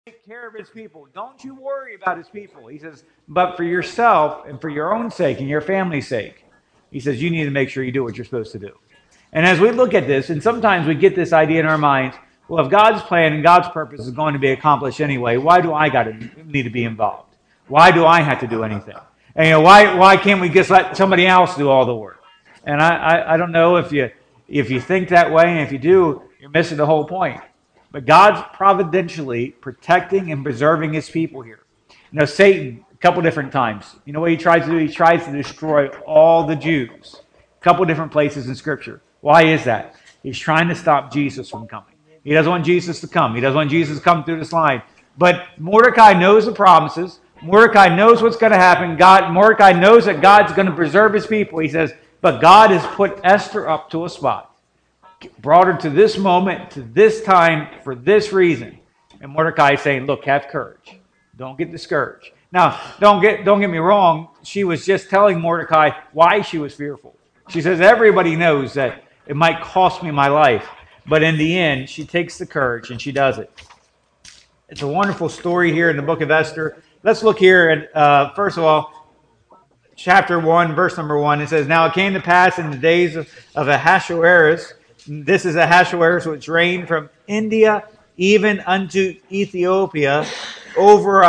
take care of his people. Don't you worry about his people. He says, but for yourself and for your own sake and your family's sake, he says, you need to make sure you do what you're supposed to do. And as we look at this, and sometimes we get this idea in our minds, well, if God's plan and God's purpose is going to be accomplished anyway, why do I need to be involved? Why do I have to do anything? And why can't we just let somebody else do all the work? And I don't know if you think that way, and if you do, you're missing the whole point. But God's providentially protecting and preserving his people here. Satan, a couple different times, what he tries to do? He tries to destroy all the Jews. A couple different places in Scripture. Why is that? He's trying to stop Jesus from coming. He doesn't want Jesus to come. He doesn't want Jesus to come through this line. But Mordecai knows the promises. Mordecai knows what's going to happen. Mordecai knows that God's going to preserve his people. He says, but God has put Esther up to a spot. Brought her to this moment, to this time, for this reason. And Mordecai is saying, look, have courage. Don't get discouraged. Now, don't get me wrong. She was just telling Mordecai why she was fearful. She says, everybody knows that it might cost me my life. But in the end, she takes the courage and she does it. It's a wonderful story here in the book of Esther. Let's look here at, first of all, chapter 1, verse number 1. It says, now it came to pass in the days of Ahasuerus. This is Ahasuerus, which reigned from India even unto Ethiopia, over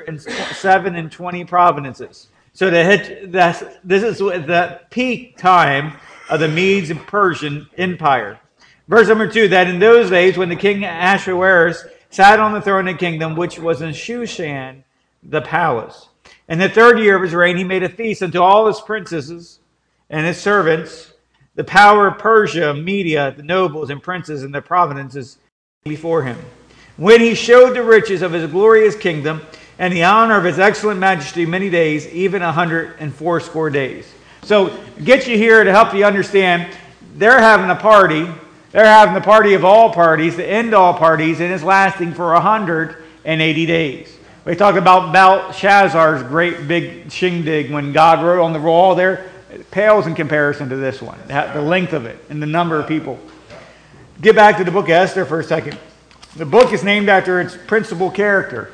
127 provinces. So this is the peak time of the Medes and Persian Empire. Verse number 2, that in those days when the king Ahasuerus sat on the throne of the kingdom, which was in Shushan, the palace. In the 3rd year of his reign, he made a feast unto all his princesses and his servants, the power of Persia, Media, the nobles and princes and the provinces before him. When he showed the riches of his glorious kingdom and the honor of his excellent majesty many days, even 180 days. So get you here to help you understand, they're having a party. They're having the party of all parties, the end all parties, and it's lasting for 180 days. We talk about Belshazzar's great big shindig when God wrote on the wall there. It pales in comparison to this one, the length of it and the number of people. Get back to the book of Esther for a second. The book is named after its principal character.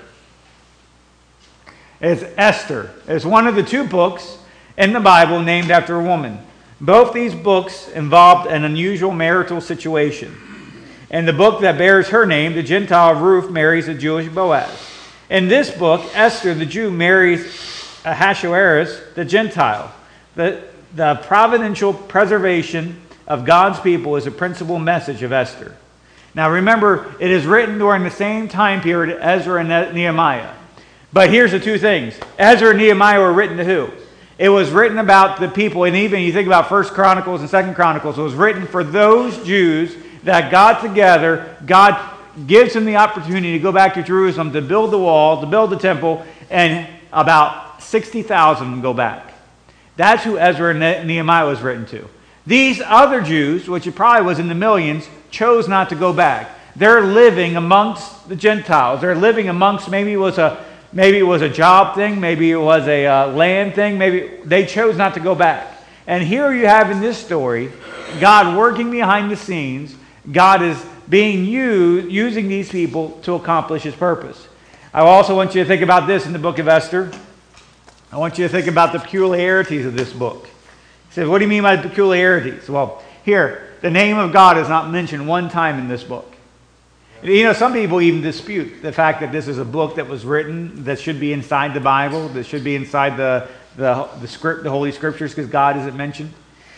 It's Esther. It's one of the 2 books in the Bible named after a woman. Both these books involved an unusual marital situation. In the book that bears her name, the Gentile Ruth marries a Jewish Boaz. In this book, Esther, the Jew, marries Ahasuerus, the Gentile. The providential preservation of God's people is a principal message of Esther. Now remember, it is written during the same time period as Ezra and Nehemiah. But here's the 2 things. Ezra and Nehemiah were written to who? It was written about the people, and even you think about 1 Chronicles and 2 Chronicles, it was written for those Jews that got together. God gives them the opportunity to go back to Jerusalem to build the wall, to build the temple, and about 60,000 go back. That's who Ezra and Nehemiah was written to. These other Jews, which it probably was in the millions, chose not to go back. They're living amongst the Gentiles. They're living amongst, maybe it was a job thing, maybe it was a land thing, maybe they chose not to go back. And here you have in this story, God working behind the scenes. God is being using these people to accomplish his purpose. I also want you to think about this in the book of Esther. I want you to think about the peculiarities of this book. He said, what do you mean by peculiarities? Well, here, the name of God is not mentioned one time in this book. Some people even dispute the fact that this is a book that was written that should be inside the Bible, that should be inside the script, the Holy Scriptures, because God isn't mentioned.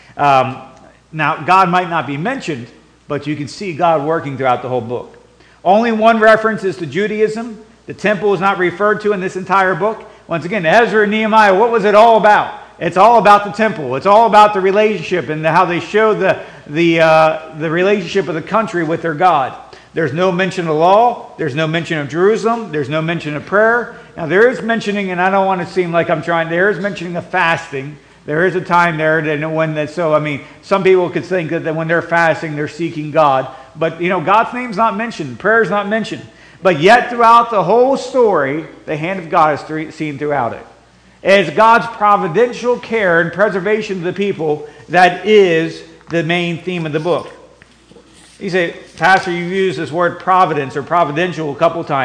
Now, God might not be mentioned, but you can see God working throughout the whole book. Only one reference is to Judaism. The temple is not referred to in this entire book. Once again, Ezra and Nehemiah, what was it all about? It's all about the temple. It's all about the relationship and how they show the relationship of the country with their God. There's no mention of law. There's no mention of Jerusalem. There's no mention of prayer. Now, there is mentioning, and I don't want to seem like there is mentioning of fasting. There is a time there some people could think that when they're fasting, they're seeking God. But, God's name's not mentioned. Prayer is not mentioned. But yet, throughout the whole story, the hand of God is seen throughout it. It's God's providential care and preservation of the people that is the main theme of the book. You say, Pastor, you use this word providence or providential a couple times.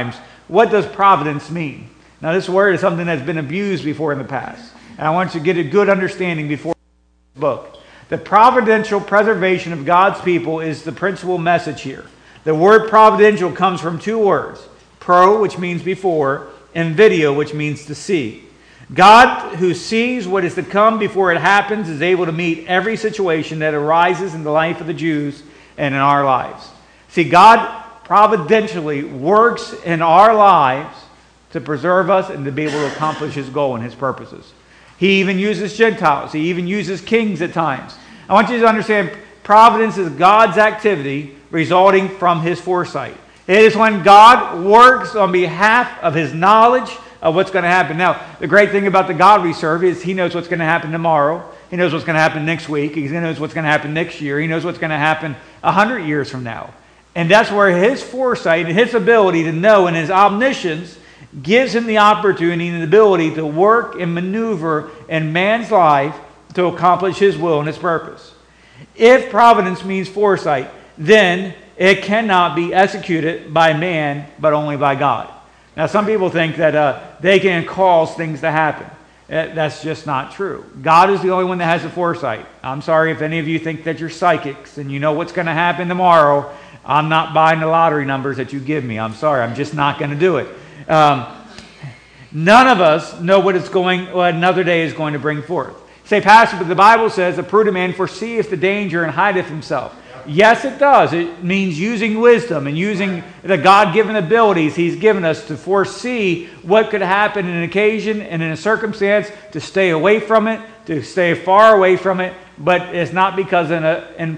what does providence mean? Now, this word is something that's been abused before in the past. And I want you to get a good understanding before this book. The providential preservation of God's people is the principal message here. The word providential comes from two words, pro, which means before, and video, which means to see. God, who sees what is to come before it happens, is able to meet every situation that arises in the life of the Jews and in our lives. See, God providentially works in our lives to preserve us and to be able to accomplish His goal and His purposes. He even uses Gentiles. He even uses kings at times. I want you to understand, providence is God's activity resulting from His foresight. It is when God works on behalf of His knowledge of what's going to happen. Now, the great thing about the God we serve is He knows what's going to happen tomorrow. He knows what's going to happen next week. He knows what's going to happen next year. He knows what's going to happen 100 years from now. And that's where His foresight and His ability to know and His omniscience gives Him the opportunity and the ability to work and maneuver in man's life to accomplish His will and His purpose. If providence means foresight, then it cannot be executed by man, but only by God. Now, some people think that they can cause things to happen. That's just not true. God is the only one that has the foresight. I'm sorry if any of you think that you're psychics and you know what's going to happen tomorrow. I'm not buying the lottery numbers that you give me. I'm sorry. I'm just not going to do it. None of us know what another day is going to bring forth. Say, Pastor, but the Bible says, a prudent man foreseeth the danger and hideth himself. Yes, it does. It means using wisdom and using the God-given abilities He's given us to foresee what could happen in an occasion and in a circumstance, to stay away from it, to stay far away from it. But it's not because of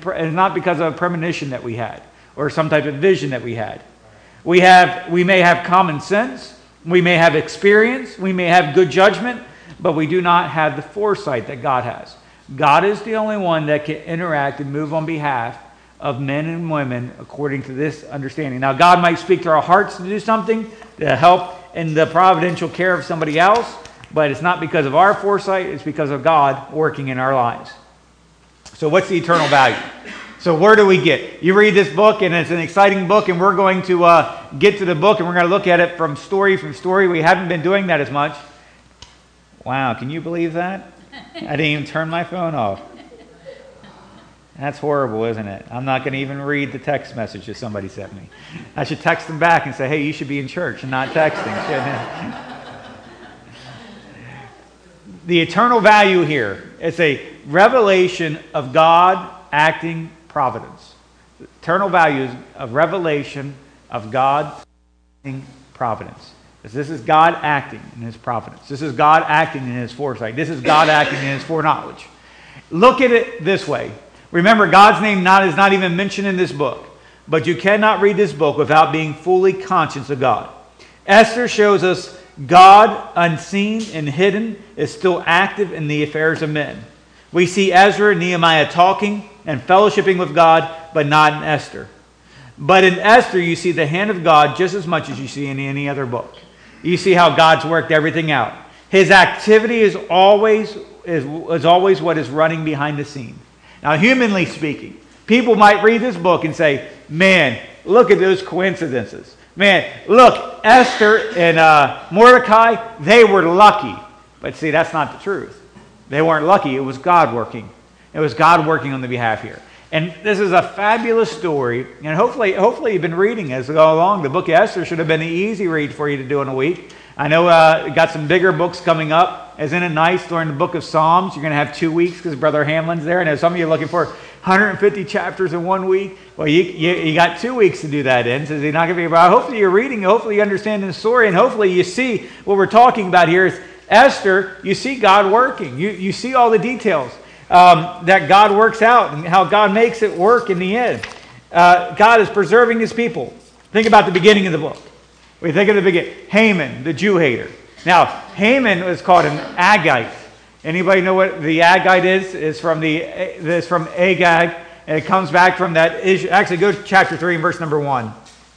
a premonition that we had or some type of vision that we had. We may have common sense, we may have experience, we may have good judgment, but we do not have the foresight that God has. God is the only one that can interact and move on behalf of men and women according to this understanding. Now, God might speak to our hearts to do something, to help in the providential care of somebody else, but it's not because of our foresight, it's because of God working in our lives. So what's the eternal value? So where do we get? You read this book, and it's an exciting book, and we're going to get to the book, and we're going to look at it from story. We haven't been doing that as much. Wow, can you believe that? I didn't even turn my phone off. That's horrible, isn't it? I'm not going to even read the text message that somebody sent me. I should text them back and say, hey, you should be in church and not texting, shouldn't I? The eternal value here is a revelation of God acting providence. The eternal value is a revelation of God acting providence. This is God acting in His providence. This is God acting in His foresight. This is God acting in His foreknowledge. Look at it this way. Remember, God's name is not even mentioned in this book. But you cannot read this book without being fully conscious of God. Esther shows us God, unseen and hidden, is still active in the affairs of men. We see Ezra and Nehemiah talking and fellowshipping with God, but not in Esther. But in Esther, you see the hand of God just as much as you see in any other book. You see how God's worked everything out. His activity is always what is running behind the scene. Now, humanly speaking, people might read this book and say, man, look at those coincidences. Man, look, Esther and Mordecai, they were lucky. But see, that's not the truth. They weren't lucky. It was God working. It was God working on the behalf here. And this is a fabulous story. And hopefully you've been reading as we go along. The book of Esther should have been an easy read for you to do in a week. I know got some bigger books coming up. Isn't it nice during the book of Psalms? You're going to have 2 weeks because Brother Hamlin's there. I know some of you are looking for 150 chapters in 1 week. Well, you got 2 weeks to do that in. So you're not going to be about. Hopefully you're reading. Hopefully you understand the story. And hopefully you see what we're talking about here is Esther. You see God working. You see all the details that God works out and how God makes it work in the end. God is preserving His people. Think about the beginning of the book. We think of the beginning. Haman, the Jew hater. Now, Haman was called an Agagite. Anybody know what the Agagite is? It's from Agag, and it comes back from that issue. Actually, go to chapter 3 and verse number 1.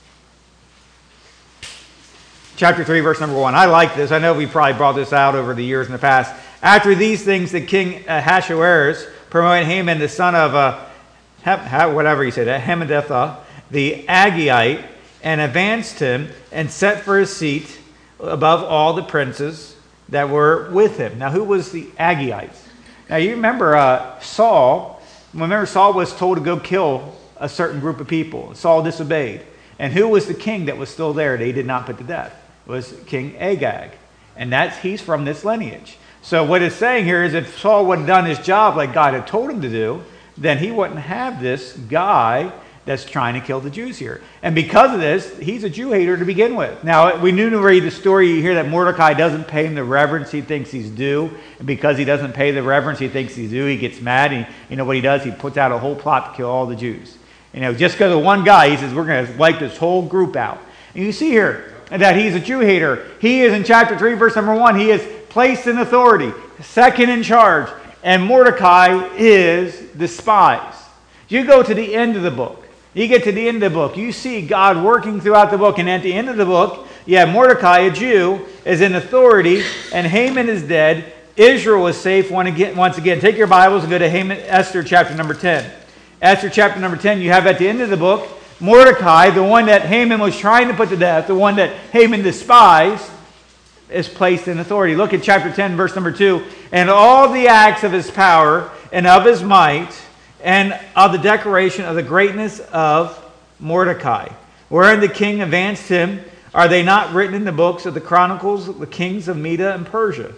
Chapter 3, verse number 1. I like this. I know we probably brought this out over the years in the past. After these things, the king Ahasuerus promoted Haman, the son of whatever you say, Hammedatha, the Agagite, and advanced him and set for his seat above all the princes that were with him. Now, who was the Agites? Now, you remember Saul. Remember, Saul was told to go kill a certain group of people. Saul disobeyed. And who was the king that was still there that he did not put to death? It was King Agag. And he's from this lineage. So what it's saying here is if Saul would have done his job like God had told him to do, then he wouldn't have this guy that's trying to kill the Jews here. And because of this, he's a Jew hater to begin with. Now, we knew to read the story, you hear that Mordecai doesn't pay him the reverence he thinks he's due. And because he doesn't pay the reverence he thinks he's due, he gets mad. And you know what he does? He puts out a whole plot to kill all the Jews. You know, just because of one guy, he says, we're going to wipe this whole group out. And you see here that he's a Jew hater. He is, in chapter 3, verse number 1, he is placed in authority, second in charge. And Mordecai is despised. You go to the end of the book. You get to the end of the book. You see God working throughout the book. And at the end of the book, you have Mordecai, a Jew, is in authority. And Haman is dead. Israel is safe once again. Take your Bibles and go to Esther chapter number 10. Esther chapter number 10, you have at the end of the book, Mordecai, the one that Haman was trying to put to death, the one that Haman despised, is placed in authority. Look at chapter 10, verse number 2. And all the acts of his power and of his might and of the declaration of the greatness of Mordecai, wherein the king advanced him, are they not written in the books of the chronicles of the kings of Media and Persia?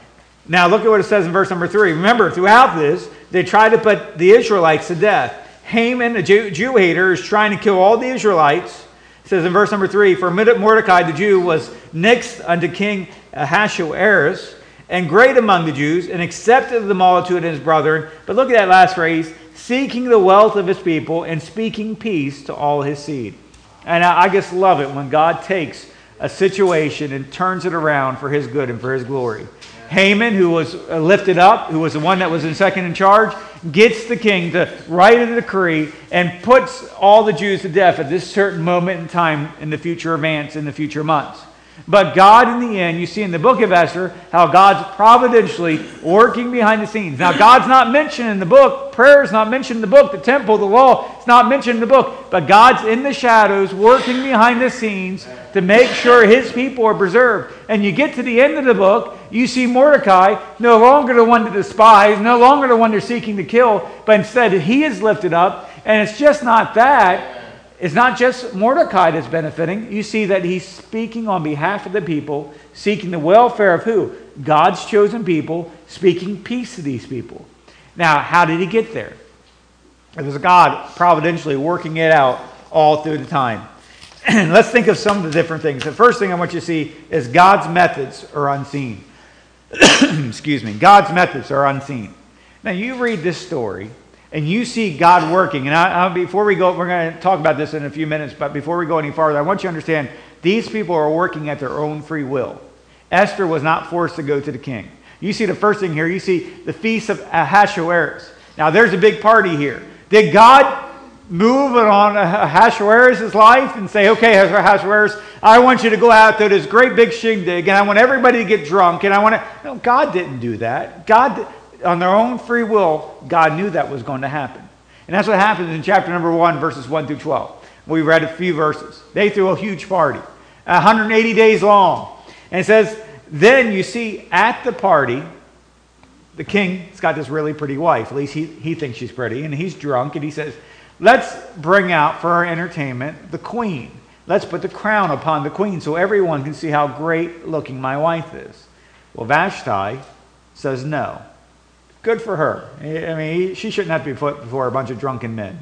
Now look at what it says in verse number 3. Remember, throughout this, they tried to put the Israelites to death. Haman, a Jew hater, is trying to kill all the Israelites. It says in verse number 3, for Mordecai the Jew was next unto King Ahasuerus, and great among the Jews, and accepted of the multitude and his brethren. But look at that last phrase, seeking the wealth of his people and speaking peace to all his seed. And I just love it when God takes a situation and turns it around for his good and for his glory. Haman, who was lifted up, who was the one that was in second in charge, gets the king to write a decree and puts all the Jews to death at this certain moment in time in the future events, in the future months. But God, in the end, you see in the book of Esther, how God's providentially working behind the scenes. Now, God's not mentioned in the book. Prayer is not mentioned in the book. The temple, the law, it's not mentioned in the book. But God's in the shadows, working behind the scenes to make sure his people are preserved. And you get to the end of the book, you see Mordecai, no longer the one to despise, no longer the one they're seeking to kill, but instead he is lifted up. And it's just not that. It's not just Mordecai that's benefiting. You see that he's speaking on behalf of the people, seeking the welfare of who? God's chosen people, speaking peace to these people. Now, how did he get there? It was God providentially working it out all through the time. Let's think of some of the different things. The first thing I want you to see is God's methods are unseen. Excuse me. God's methods are unseen. Now, you read this story, and you see God working. And before we go, we're going to talk about this in a few minutes, but before we go any farther, I want you to understand these people are working at their own free will. Esther was not forced to go to the king. You see the first thing here, you see the feast of Ahasuerus. Now, there's a big party here. Did God move on Ahasuerus' life and say, okay, Ahasuerus, I want you to go out to this great big shindig, and I want everybody to get drunk, and I want to... No, God didn't do that. God... On their own free will, God knew that was going to happen. And that's what happens in chapter number 1, verses 1 through 12. We read a few verses. They threw a huge party, 180 days long. And it says, then you see at the party, the king's got this really pretty wife. At least he thinks she's pretty. And he's drunk. And he says, let's bring out for our entertainment the queen. Let's put the crown upon the queen so everyone can see how great looking my wife is. Well, Vashti says no. Good for her. I mean, she shouldn't have to be put before a bunch of drunken men.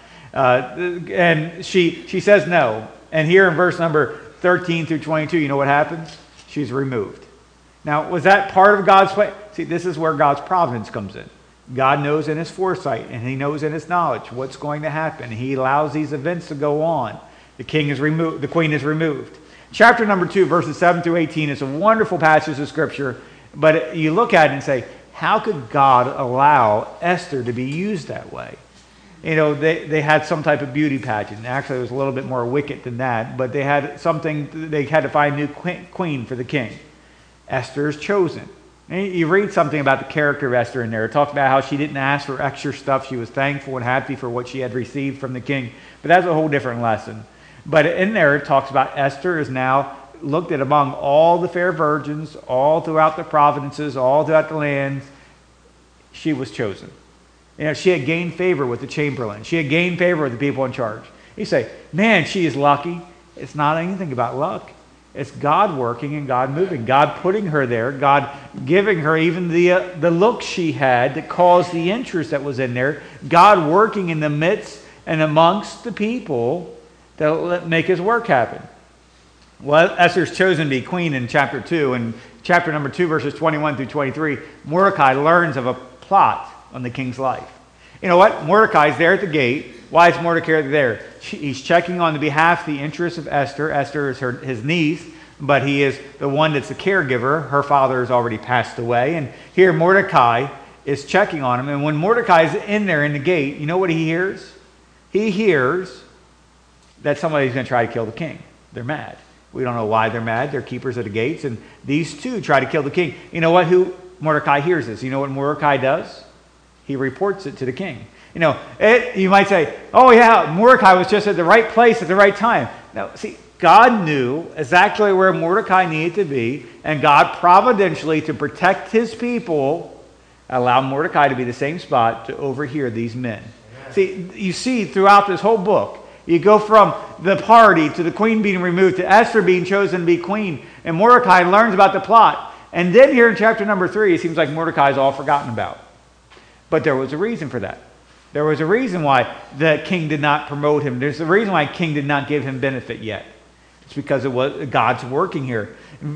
And she says no. And here in verse number 13 through 22, you know what happens? She's removed. Now, was that part of God's plan? See, this is where God's providence comes in. God knows in his foresight and he knows in his knowledge what's going to happen. He allows these events to go on. The king is removed. The queen is removed. Chapter number 2, verses 7 through 18 is a wonderful passage of scripture. But you look at it and say, how could God allow Esther to be used that way? You know, they had some type of beauty pageant. Actually, it was a little bit more wicked than that. But they had something, they had to find a new queen for the king. Esther is chosen. And you read something about the character of Esther in there. It talks about how she didn't ask for extra stuff. She was thankful and happy for what she had received from the king. But that's a whole different lesson. But in there it talks about Esther is now looked at among all the fair virgins, all throughout the provinces, all throughout the lands. She was chosen. She had gained favor with the chamberlain. She had gained favor with the people in charge. You say, man, she is lucky. It's not anything about luck. It's God working and God moving. God putting her there. God giving her even the look she had that caused the interest that was in there. God working in the midst and amongst the people to make his work happen. Well, Esther's chosen to be queen in chapter 2. In chapter number 2, verses 21 through 23, Mordecai learns of a plot on the king's life. You know what? Mordecai's there at the gate. Why is Mordecai there? He's checking on the behalf of the interests of Esther. Esther is his niece, but he is the one that's the caregiver. Her father has already passed away. And here Mordecai is checking on him. And when Mordecai is in there in the gate, you know what he hears? He hears that somebody's going to try to kill the king. They're mad. We don't know why they're mad. They're keepers of the gates. And these two try to kill the king. You know what? Who Mordecai hears this. You know what Mordecai does? He reports it to the king. You might say, oh yeah, Mordecai was just at the right place at the right time. No, see, God knew exactly where Mordecai needed to be, and God providentially, to protect his people, allowed Mordecai to be the same spot to overhear these men. Amen. See, you see throughout this whole book, you go from the party to the queen being removed to Esther being chosen to be queen, and Mordecai learns about the plot. And then here in chapter number 3, it seems like Mordecai is all forgotten about. But there was a reason for that. There was a reason why the king did not promote him. There's a reason why the king did not give him benefit yet. It's because it was God's working here.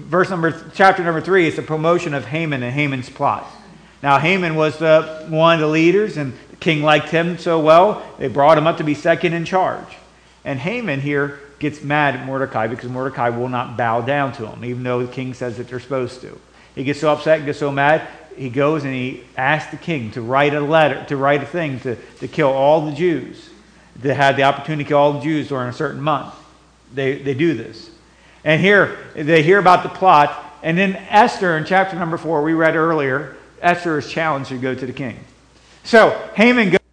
Chapter number 3 is the promotion of Haman and Haman's plot. Now Haman was one of the leaders, and the king liked him so well, they brought him up to be second in charge. And Haman here gets mad at Mordecai because Mordecai will not bow down to him, even though the king says that they're supposed to. He gets so upset and gets so mad, he goes and he asks the king to write a letter, to write a thing to kill all the Jews. They had the opportunity to kill all the Jews during a certain month. They do this. And here, they hear about the plot. And then Esther, in chapter number 4, we read earlier, Esther is challenged to go to the king. So Haman goes,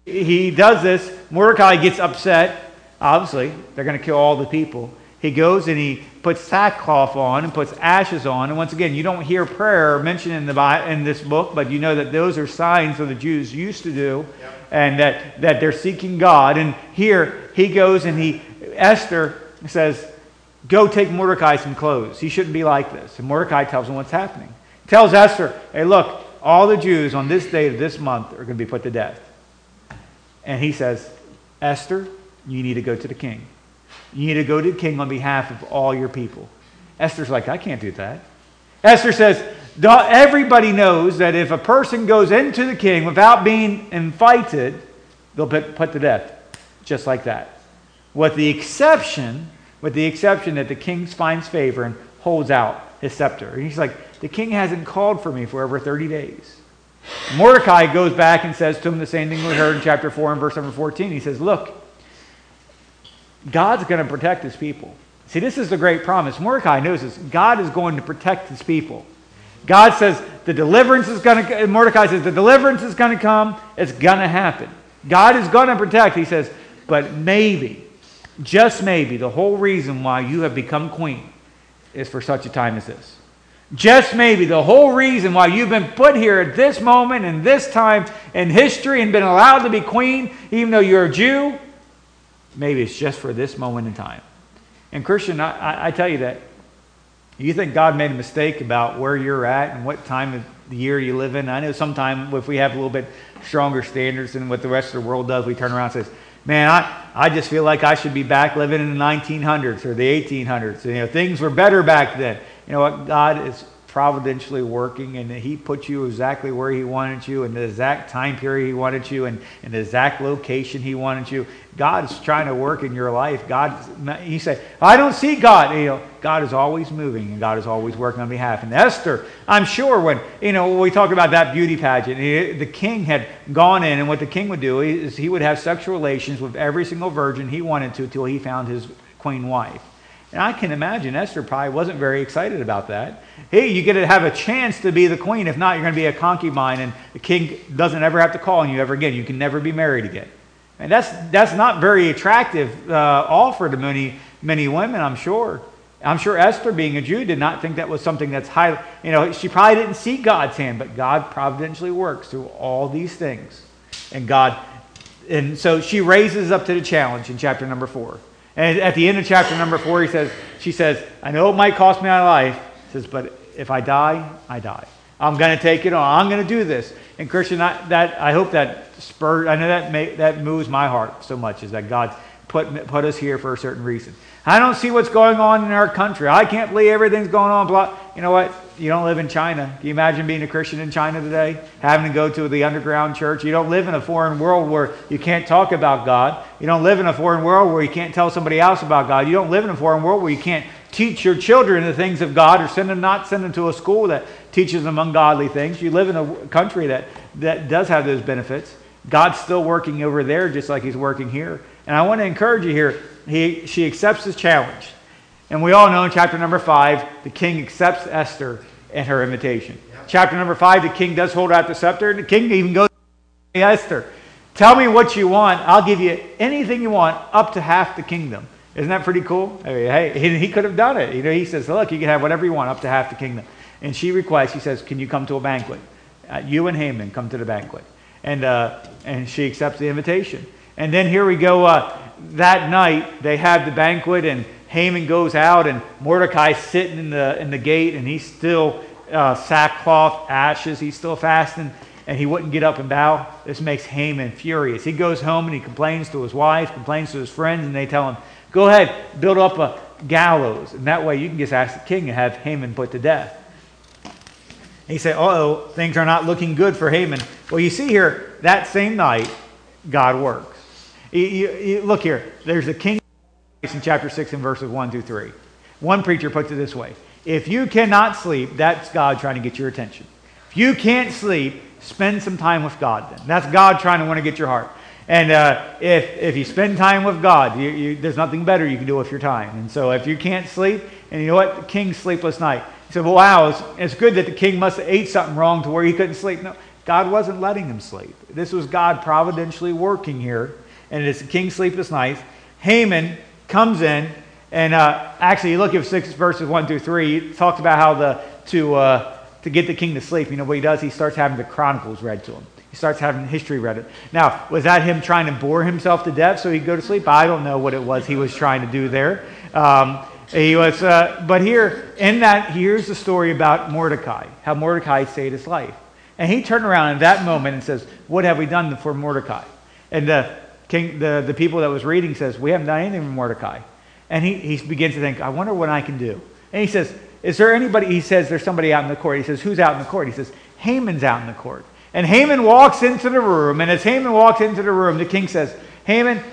he does this. Mordecai gets upset. Obviously, they're going to kill all the people. He goes and he puts sackcloth on and puts ashes on. And once again, you don't hear prayer mentioned in this book, but you know that those are signs that the Jews used to do, and that they're seeking God. And here he goes and Esther says, go take Mordecai some clothes. He shouldn't be like this. And Mordecai tells him what's happening. He tells Esther, hey, look, all the Jews on this day of this month are going to be put to death. And he says, Esther, you need to go to the king. You need to go to the king on behalf of all your people. Esther's like, I can't do that. Esther says, everybody knows that if a person goes into the king without being invited, they'll be put to death. Just like that. With the exception that the king finds favor and holds out his scepter. And he's like, the king hasn't called for me for over 30 days. Mordecai goes back and says to him the same thing we heard in chapter 4 and verse number 14. He says, look, God's going to protect his people. See, this is the great promise. Mordecai knows this. God is going to protect his people. God says Mordecai says the deliverance is going to come. It's going to happen. God is going to protect. He says, but maybe, just maybe, the whole reason why you have become queen is for such a time as this. Just maybe the whole reason why you've been put here at this moment and this time in history and been allowed to be queen, even though you're a Jew, maybe it's just for this moment in time. And Christian, I tell you that you think God made a mistake about where you're at and what time of the year you live in. I know sometimes if we have a little bit stronger standards than what the rest of the world does, we turn around and say, man, I just feel like I should be back living in the 1900s or the 1800s. Things were better back then. You know what? God is providentially working, and he put you exactly where he wanted you, in the exact time period he wanted you, and in the exact location he wanted you. God is trying to work in your life. You say, I don't see God. God is always moving, and God is always working on behalf. And Esther, I'm sure when we talk about that beauty pageant, the king had gone in, and what the king would do is he would have sexual relations with every single virgin he wanted to until he found his queen wife. And I can imagine Esther probably wasn't very excited about that. Hey, you get to have a chance to be the queen. If not, you're going to be a concubine, and the king doesn't ever have to call on you ever again. You can never be married again. And that's not very attractive offer to many women, I'm sure. I'm sure Esther, being a Jew, did not think that was something that's high. She probably didn't see God's hand, but God providentially works through all these things. And so she raises up to the challenge in chapter number 4. And at the end of chapter number 4, she says, I know it might cost me my life. She says, but if I die, I die. I'm going to take it on. I'm going to do this. And Christian, I hope that spurred. I know that moves my heart so much, is that God put us here for a certain reason. I don't see what's going on in our country. I can't believe everything's going on. Blah. You know what? You don't live in China. Can you imagine being a Christian in China today? Having to go to the underground church. You don't live in a foreign world where you can't talk about God. You don't live in a foreign world where you can't tell somebody else about God. You don't live in a foreign world where you can't teach your children the things of God, or not send them to a school that teaches them ungodly things. You live in a country that does have those benefits. God's still working over there just like he's working here. And I want to encourage you here. She accepts his challenge. And we all know in chapter number 5, the king accepts Esther and her invitation. Yeah. Chapter number 5, the king does hold out the scepter. And the king even goes to Esther, tell me what you want. I'll give you anything you want, up to half the kingdom. Isn't that pretty cool? I mean, hey, he could have done it. He says, look, you can have whatever you want, up to half the kingdom. And she requests, she says, can you come to a banquet? You and Haman come to the banquet. And she accepts the invitation. And then here we go, that night they have the banquet, and Haman goes out, and Mordecai's sitting in the gate, and he's still sackcloth, ashes, he's still fasting, and he wouldn't get up and bow. This makes Haman furious. He goes home and he complains to his wife, complains to his friends, and they tell him, go ahead, build up a gallows, and that way you can just ask the king to have Haman put to death. And he said, uh-oh, things are not looking good for Haman. Well, you see here, that same night, God works. You look here, there's a king in chapter 6 and verses 1 through 3. One preacher puts it this way: if you cannot sleep, that's God trying to get your attention. If you can't sleep, spend some time with God then. That's God trying to want to get your heart. And if you spend time with God, there's nothing better you can do with your time. And so if you can't sleep, and you know what? The king's sleepless night. He said, well, wow, it's good that the king must have ate something wrong to where he couldn't sleep. No, God wasn't letting him sleep. This was God providentially working here. And it's the king's sleepless night. Haman comes in, and actually, you look at 6 verses 1 through 3. It talks about how to get the king to sleep. You know what he does? He starts having the Chronicles read to him. He starts having history read. Now, was that him trying to bore himself to death so he'd go to sleep? I don't know what it was he was trying to do there. But here's the story about Mordecai, how Mordecai saved his life. And he turned around in that moment and says, what have we done for Mordecai? And the people that was reading says, we haven't done anything for Mordecai. And he begins to think, I wonder what I can do. And he says, is there anybody? He says, there's somebody out in the court. He says, who's out in the court? He says, Haman's out in the court. And Haman walks into the room. And as Haman walks into the room, the king says, Haman,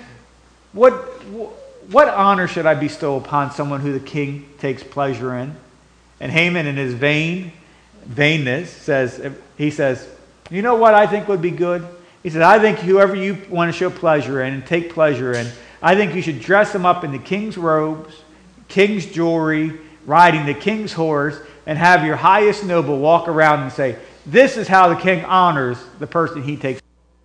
what honor should I bestow upon someone who the king takes pleasure in? And Haman, in his vainness, says, you know what I think would be good? He said, I think whoever you want to show pleasure in and take pleasure in, I think you should dress them up in the king's robes, king's jewelry, riding the king's horse, and have your highest noble walk around and say, this is how the king honors the person he takes.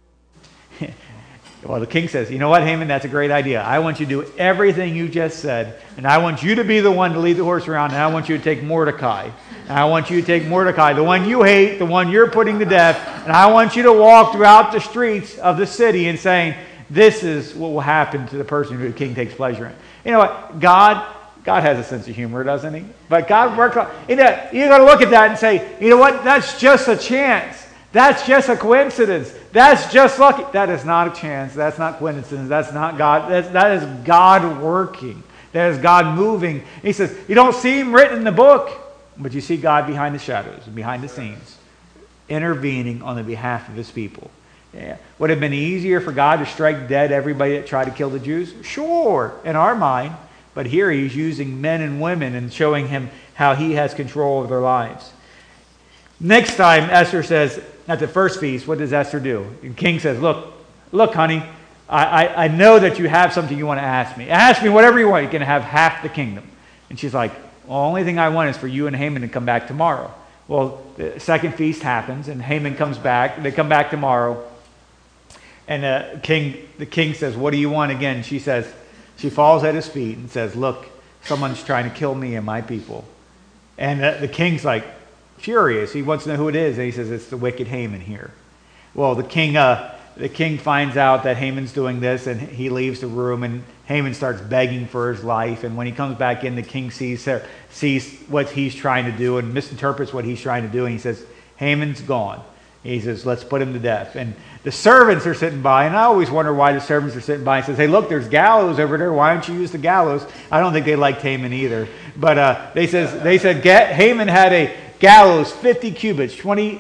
Well, the king says, you know what, Haman, that's a great idea. I want you to do everything you just said, and I want you to be the one to lead the horse around, and I want you to take Mordecai. And I want you to take Mordecai, the one you hate, the one you're putting to death, and I want you to walk throughout the streets of the city and saying, this is what will happen to the person who the king takes pleasure in. You know what? God has a sense of humor, doesn't he? But God worked on, you're going to look at that and say, you know what? That's just a chance. That's just a coincidence. That's just lucky. That is not a chance. That's not coincidence. That's not God. That is God working. That is God moving. He says, you don't see him written in the book, but you see God behind the shadows and behind the scenes, intervening on the behalf of his people. Yeah. Would it have been easier for God to strike dead everybody that tried to kill the Jews? Sure, in our mind. But here he's using men and women and showing him how he has control of their lives. Next time, Esther says, at the first feast, what does Esther do? The king says, look, honey, I know that you have something you want to ask me. Ask me whatever you want. You can have half the kingdom. And she's like, well, the only thing I want is for you and Haman to come back tomorrow. Well, the second feast happens, and Haman comes back. They come back tomorrow. And the king says, what do you want again? She falls at his feet and says, look, someone's trying to kill me and my people. And the king's like furious. He wants to know who it is. And he says, it's the wicked Haman here. Well, the king finds out that Haman's doing this, and he leaves the room, and Haman starts begging for his life. And when he comes back in, the king sees what he's trying to do and misinterprets what he's trying to do. And he says, Haman's gone. He says, let's put him to death. And the servants are sitting by, and I always wonder why the servants are sitting by. He says, hey, look, there's gallows over there. Why don't you use the gallows? I don't think they liked Haman either. But they said Haman had a gallows 50 cubits,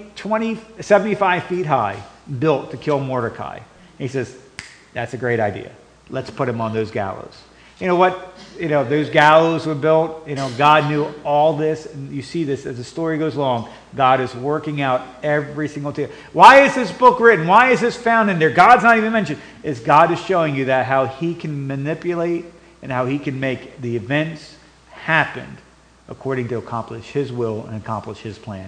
75 feet high, built to kill Mordecai. He says, that's a great idea. Let's put him on those gallows. You know what? Those gallows were built. God knew all this. And you see this as the story goes along. God is working out every single thing. Why is this book written? Why is this found in there? God's not even mentioned. God is showing you that how he can manipulate and how he can make the events happen according to accomplish his will and accomplish his plan.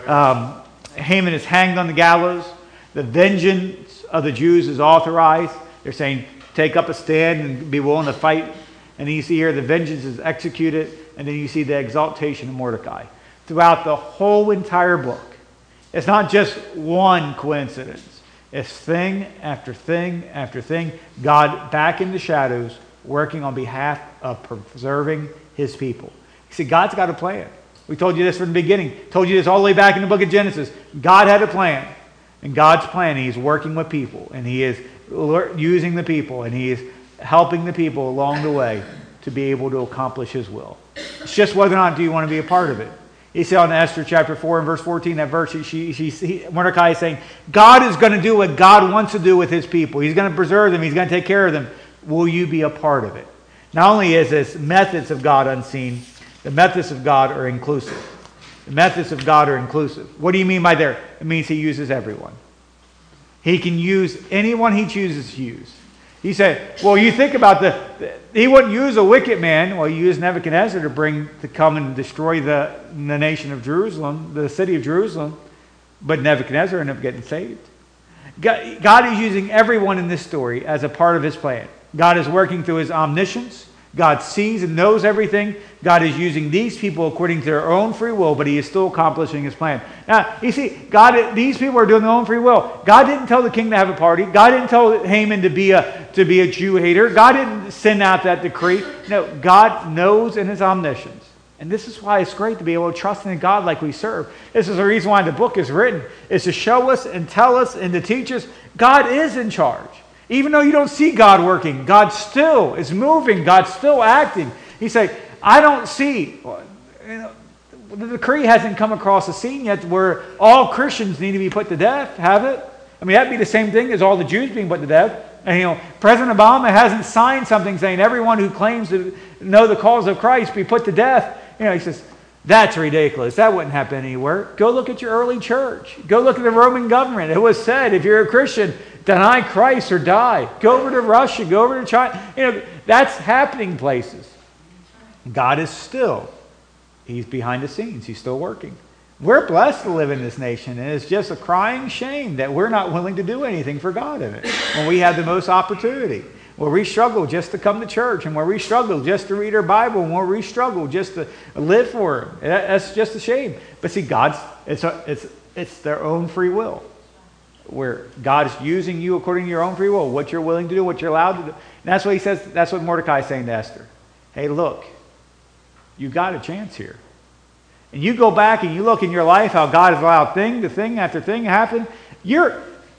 Haman is hanged on the gallows. The vengeance of the Jews is authorized. They're saying, take up a stand and be willing to fight. And then you see here the vengeance is executed, and then you see the exaltation of Mordecai. Throughout the whole entire book, it's not just one coincidence. It's thing after thing after thing. God back in the shadows, working on behalf of preserving his people. You see, God's got a plan. We told you this from the beginning. Told you this all the way back in the book of Genesis. God had a plan. And God's plan, he's working with people, and he is using the people, and he is helping the people along the way to be able to accomplish his will. It's just whether or not do you want to be a part of it. He said in Esther chapter 4 and verse 14, that verse, Mordecai is saying, God is going to do what God wants to do with his people. He's going to preserve them. He's going to take care of them. Will you be a part of it? Not only is this methods of God unseen, the methods of God are inclusive. The methods of God are inclusive. What do you mean by there? It means he uses everyone. He can use anyone he chooses to use. He said, well, you think about he wouldn't use a wicked man. Well, he used Nebuchadnezzar to come and destroy the nation of Jerusalem, the city of Jerusalem. But Nebuchadnezzar ended up getting saved. God is using everyone in this story as a part of his plan. God is working through his omniscience. God sees and knows everything. God is using these people according to their own free will, but he is still accomplishing his plan. Now, you see, these people are doing their own free will. God didn't tell the king to have a party. God didn't tell Haman to be a Jew hater. God didn't send out that decree. No, God knows in his omniscience. And this is why it's great to be able to trust in a God like we serve. This is the reason why the book is written, is to show us and tell us and to teach us God is in charge. Even though you don't see God working, God still is moving. God's still acting. He said, I don't see, the decree hasn't come across the scene yet where all Christians need to be put to death, have it? I mean, that'd be the same thing as all the Jews being put to death. And, President Obama hasn't signed something saying everyone who claims to know the cause of Christ be put to death. He says, that's ridiculous. That wouldn't happen anywhere. Go look at your early church. Go look at the Roman government. It was said, if you're a Christian, deny Christ or die. Go over to Russia. Go over to China. That's happening places. God is he's behind the scenes. He's still working. We're blessed to live in this nation, and it's just a crying shame that we're not willing to do anything for God in it when we have the most opportunity. Where we struggle just to come to church, and where we struggle just to read our Bible, and where we struggle just to live for Him. That's just a shame. But see, it's their own free will. Where God is using you according to your own free will, what you're willing to do, what you're allowed to do. And that's what he says, that's what Mordecai is saying to Esther. Hey, look, you've got a chance here. And you go back and you look in your life how God has allowed thing to thing after thing happen. You're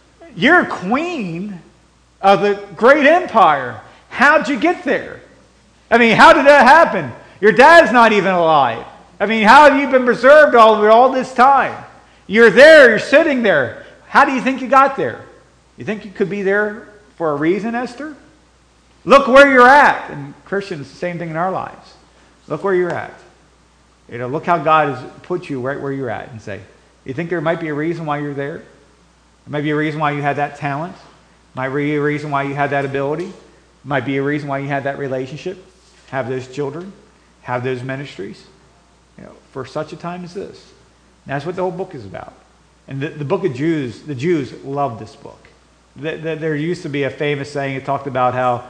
queen of the great empire. How'd you get there? I mean, how did that happen? Your dad's not even alive. I mean, how have you been preserved all this time? You're there, you're sitting there. How do you think you got there? You think you could be there for a reason, Esther? Look where you're at. And Christians, the same thing in our lives. Look where you're at. Look how God has put you right where you're at and say, you think there might be a reason why you're there? There might be a reason why you had that talent. Might be a reason why you had that ability. Might be a reason why you had that relationship. Have those children. Have those ministries. For such a time as this. And that's what the whole book is about. And the book of Jews, the Jews love this book. There used to be a famous saying. It talked about how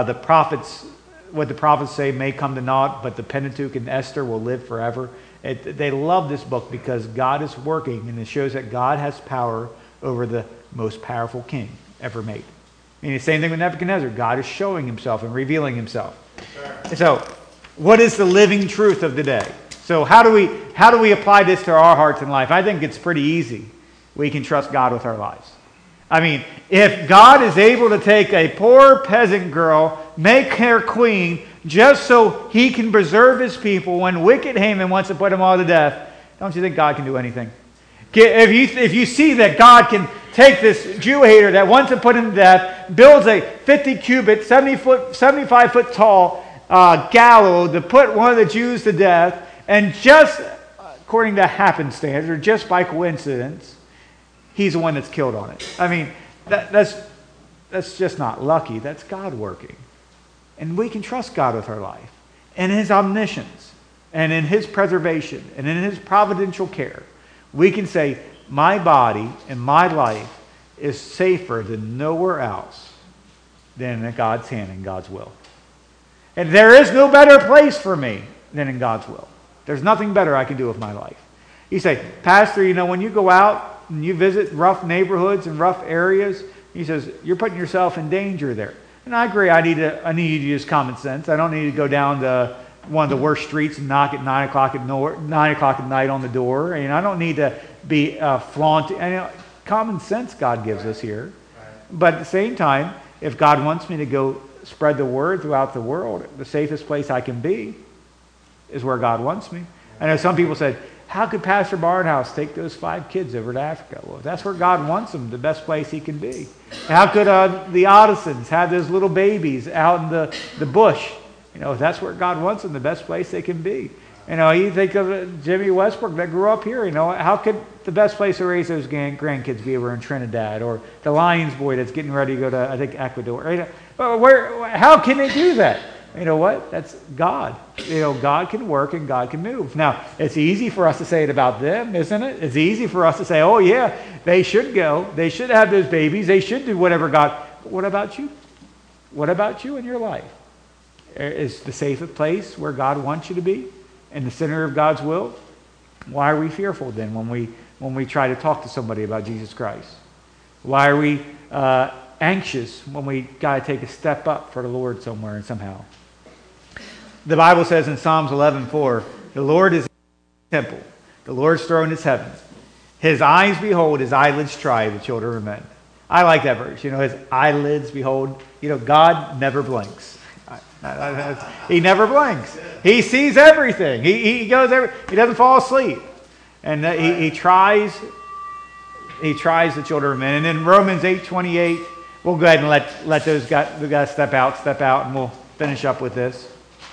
what the prophets say may come to naught, but the Pentateuch and Esther will live forever. They love this book because God is working, and it shows that God has power over the most powerful king ever made. I mean, the same thing with Nebuchadnezzar. God is showing himself and revealing himself. Sure. So, what is the living truth of today? So how do we apply this to our hearts and life? I think it's pretty easy. We can trust God with our lives. I mean, if God is able to take a poor peasant girl, make her queen, just so he can preserve his people when wicked Haman wants to put them all to death, don't you think God can do anything? If you see that God can take this Jew hater that wants to put him to death, builds a 50-cubit, 75-foot tall gallows to put one of the Jews to death, and just according to happenstance, or just by coincidence, he's the one that's killed on it. I mean, that's just not lucky. That's God working. And we can trust God with our life, and His omniscience, and in His preservation, and in His providential care. We can say, my body and my life is safer than nowhere else than in God's hand and God's will. And there is no better place for me than in God's will. There's nothing better I can do with my life. You say, Pastor, when you go out and you visit rough neighborhoods and rough areas, he says, you're putting yourself in danger there. And I agree, I need to use common sense. I don't need to go down to one of the worst streets and knock at 9 o'clock at night on the door. And I don't need to be flaunting. Common sense God gives us here. But at the same time, if God wants me to go spread the word throughout the world, the safest place I can be is where God wants me. I know some people said, how could Pastor Barnhouse take those 5 kids over to Africa? Well, if that's where God wants them, the best place he can be. How could the Addisons have those little babies out in the bush? If that's where God wants them, the best place they can be. You think of Jimmy Westbrook that grew up here. How could the best place to raise those grandkids be over in Trinidad? Or the Lions boy that's getting ready to go to, I think, Ecuador. How can they do that? You know what? That's God. God can work and God can move. Now, it's easy for us to say it about them, isn't it? It's easy for us to say, oh yeah, they should go. They should have those babies. They should do whatever God. But what about you? What about you in your life? Is the safest place where God wants you to be? In the center of God's will? Why are we fearful then when we try to talk to somebody about Jesus Christ? Why are we anxious when we got to take a step up for the Lord somewhere and somehow? The Bible says in Psalms 11:4, the Lord is in the temple. The Lord's throne is heaven. His eyes behold, his eyelids try the children of men. I like that verse. His eyelids behold. God never blinks. He never blinks. He sees everything. He goes he doesn't fall asleep. And he tries the children of men. And then Romans 8:28, we'll go ahead and let those guys step out, and we'll finish up with this.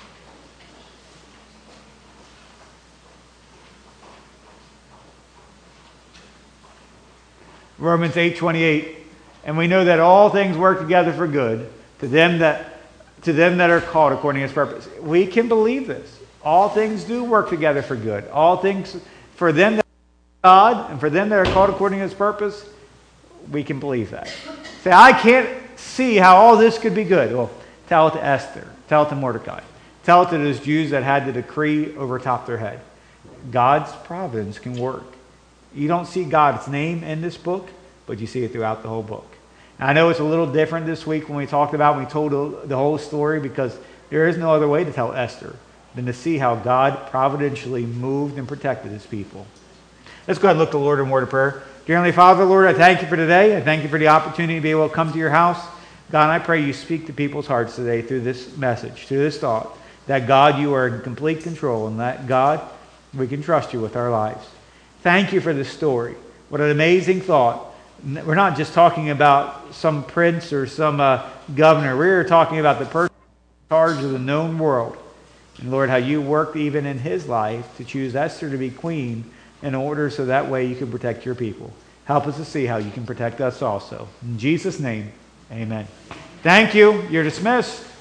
Romans 8:28, and we know that all things work together for good to them that are called according to His purpose. We can believe this. All things do work together for good. All things for them that are God and for them that are called according to His purpose. We can believe that. Say, I can't see how all this could be good. Well, tell it to Esther. Tell it to Mordecai. Tell it to those Jews that had the decree overtop their head. God's providence can work. You don't see God's name in this book, but you see it throughout the whole book. And I know it's a little different this week when we told the whole story, because there is no other way to tell Esther than to see how God providentially moved and protected His people. Let's go ahead and look to the Lord in a word of prayer. Dear Heavenly Father, Lord, I thank You for today. I thank You for the opportunity to be able to come to Your house. God, I pray You speak to people's hearts today through this message, through this thought, that God, You are in complete control, and that God, we can trust You with our lives. Thank You for this story. What an amazing thought. We're not just talking about some prince or some governor. We're talking about the person in charge of the known world. And Lord, how You worked even in his life to choose Esther to be queen in order so that way You can protect Your people. Help us to see how You can protect us also. In Jesus' name, amen. Thank you. You're dismissed.